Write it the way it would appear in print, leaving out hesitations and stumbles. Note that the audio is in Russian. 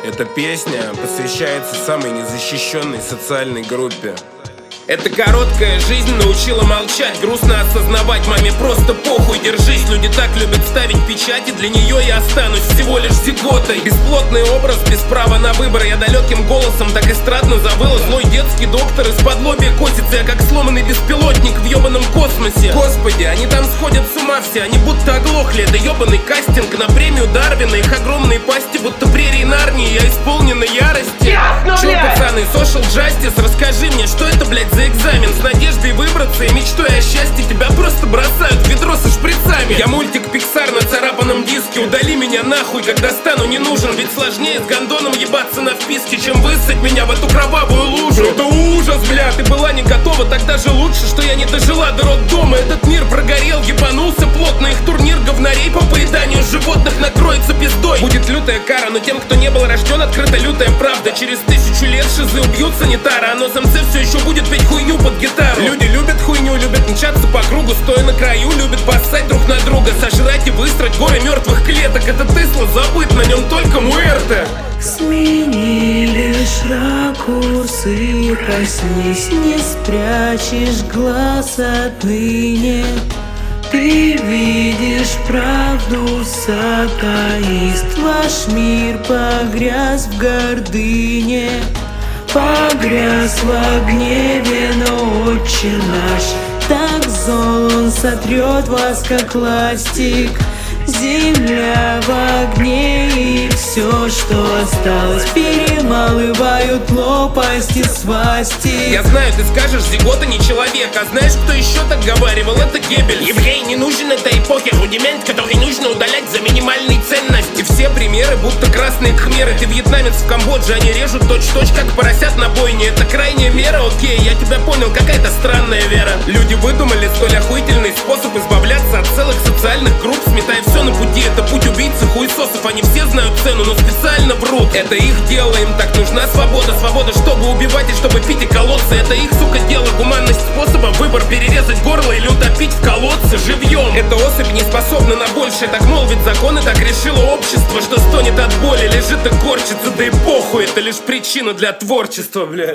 Эта песня посвящается самой незащищенной социальной группе. Эта короткая жизнь научила молчать, грустно осознавать, маме просто похуй, держись. Люди так любят ставить печати, для нее я останусь всего лишь зиготой. Бесплотный образ, без права на выбор, я далеким голосом так эстрадно завыла. Злой детский доктор из-под лобья косится, я как сломанный беспилотник в ебаном космосе. Господи, они там сходят с ума все, они будто оглохли. Это ебаный кастинг на премию Дарвина, их огромные пасти, будто прерии Нарнии, я исполнена ярости. Чё, пацаны, social justice, расскажи мне, что это, блядь, за экзамен? С надеждой выбраться и мечтой о счастье тебя просто бросают в ведро со шприцами. Я мультик Pixar на царапанном диске, удали меня нахуй, когда стану не нужен. Ведь сложнее с гондоном ебаться на вписке, чем высать меня в эту кровавую лужу. Это ужас, бля, ты была не готова, тогда же лучше, что я не дожила до роддома. Этот мир прогорел, ебанулся плотно, их турнир говнарей по поеданию животных накроется пиздой. Будет лютая кара, но тем, кто не был рожден, открыта лютая правда. Через 1000 лет шизы убьют санитара, а нос МЦ все еще будет петь хуйню под гитару. Люди любят хуйню, любят мчаться по кругу, стоя на краю, любят поссать друг на друга, сожрать и высрать горы мертвых клеток. Это Тесла забыт, на нем только Муэрте. Смени лишь ракурс и проснись, не спрячешь глаз отныне. Ты видишь правду, сатаист, ваш мир погряз в гордыне. Погряз в гневе, но Отче наш так зол, он сотрет вас, как ластик. Земля в огне, и все, что осталось, перемалывают лопасти свасти. Я знаю, ты скажешь, зигота не человек, а знаешь, кто еще так говаривал? Это Геббельс. Еврей не нужен этой эпохе, рудимент, который нужно удалять за минимальные ценности. Все примеры будто красные кхмеры. Ты вьетнамец в Камбодже, они режут точь-точь, как поросят на бойне. Это крайняя мера, окей, я тебя понял, какая-то странная вера. Люди выдумали столь охуительный способ избавляться от целых социальных групп, сметая все на пути. Это путь убийцы, хуесосов, они все знают цену, но специально врут. Это их дело, им так нужна свобода. Свобода, чтобы убивать и чтобы пить и колоться. Это их, сука, дело, гуманность способа. Выбор перерезать горло или утопить в колодце живьем. Эта особь не способна на большее, так молвит закон, и так решило общество, что стонет от боли, лежит и корчится, да и похуй. Это лишь причина для творчества, блядь.